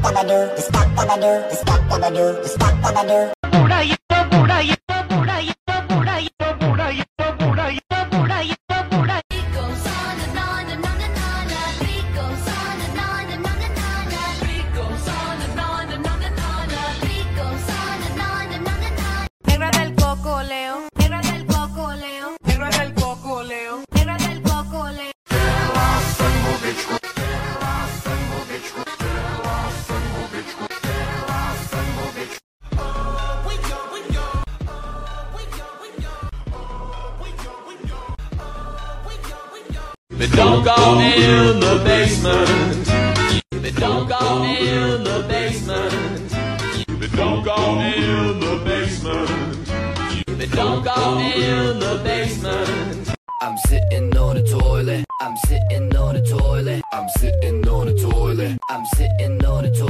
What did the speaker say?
Negra del coco, Leo. Negra del coco, Leo. Negra del coco, Leo. Negra del coco, Leo. But don't go in the basement. But don't go in the basement. But don't go in the basement. But don't go in the basement. I'm sitting on the toilet. I'm sitting on the toilet. I'm sitting on the toilet. I'm sitting on the toilet.